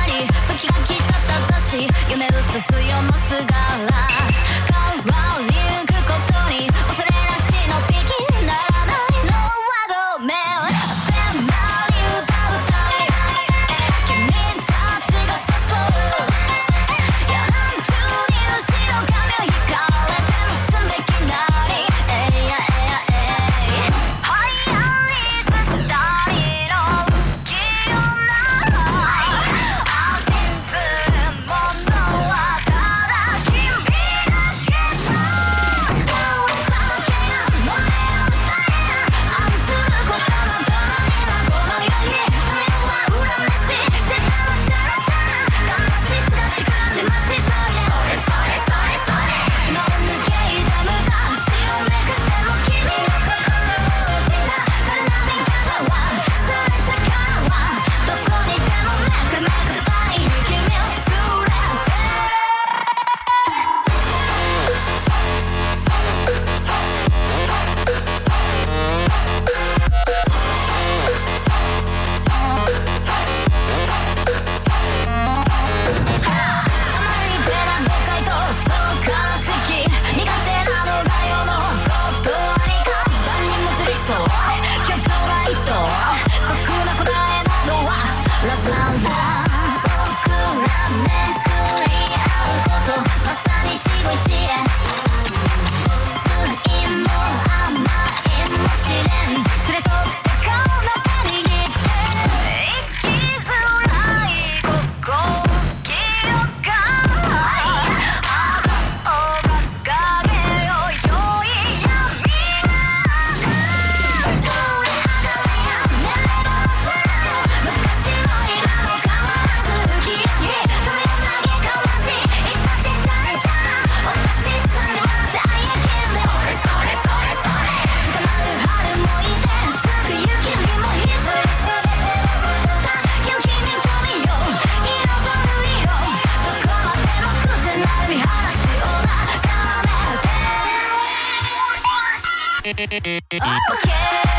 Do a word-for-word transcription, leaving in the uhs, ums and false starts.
り時が来たただし夢うつつよのすがら変わりゆくことに恐れなしのピキならないのはごめん当てまり歌うたり君たちが誘ういや何十人後ろ髪を引かれて結んべきなりえいやえいやえい流行りすたりの浮世なら信ずるものはただ君だけだどうさけやのね愛することのどのにはこの世に羽は恨めし世界はチャラチャラ悲しすがってくらんでましそれそれそれそれ今を抜け痛むか死をめくしても君の心を落ちたから涙はそれじゃからはどこにでもめくるめくるたい君を連れてOkay